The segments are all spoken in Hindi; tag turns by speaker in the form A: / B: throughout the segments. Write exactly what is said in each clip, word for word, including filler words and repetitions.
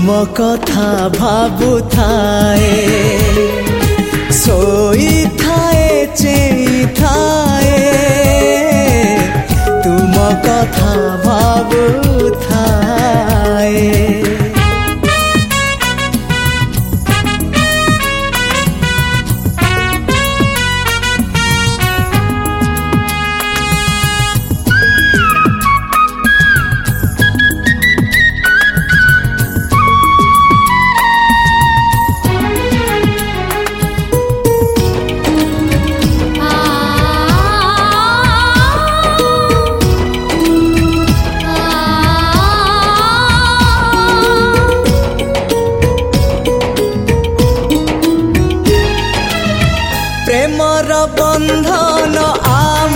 A: तुम कथा भाबुथाए सोई थाए चेई थाए तुम कथा भाबुथाए। प्रेमर बंधन आम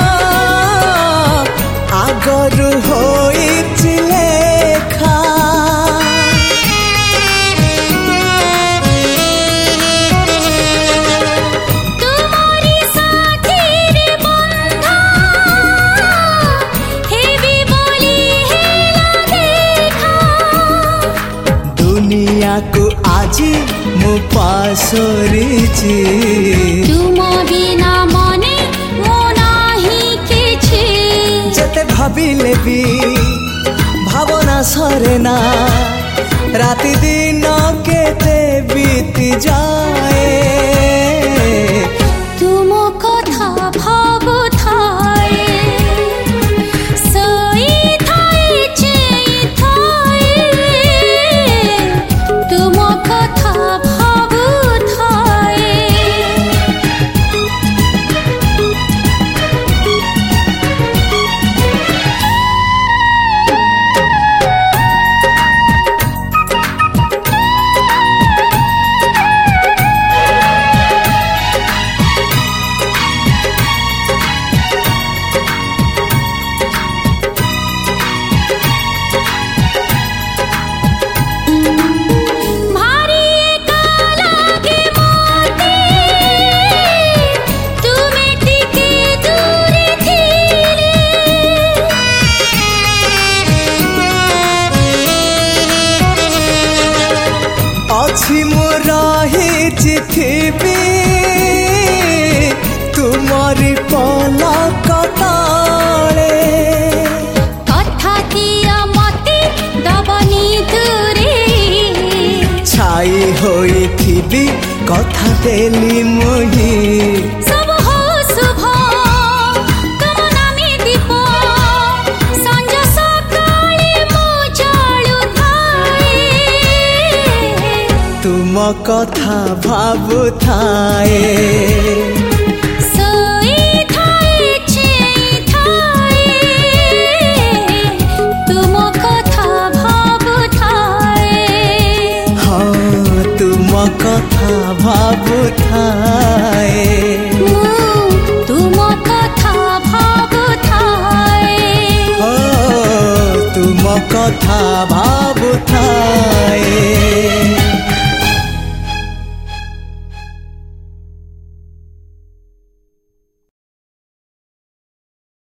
A: आगरु होइछि लेखा
B: तुम्हारी साथीर बंधा हेबी बोली हेला देखा
A: दुनिया को आजी मु पासरिछि
B: तुम बिना मने मो नाही किछि
A: जेते भाबिले भी भावना सरे ना राति दिन केते बीती जाए
B: तुम कथा भाबुथाए सोई थाए चेई थाए तुम कथा भाबुथाए। भारी एका लागे मोते तुमे टिके दूरे थिले
A: अछि मु रहिछि थिबी तुमरी पलक तले
B: कथा किया मते दबनी दूरे
A: छाई होई थिबी कथा देली मुही
B: सब हो शुभ तुम नामे दीप संज सकाळे मो जाळु थाए
A: तुम कथा भाबुथाए
B: सोई थाए चेई थाए तुम कथा भाबुथाए।
A: हाँ तुम कथा भाबुथाए
B: मु तुम कथा भाबुथाए
A: हो तुम कथा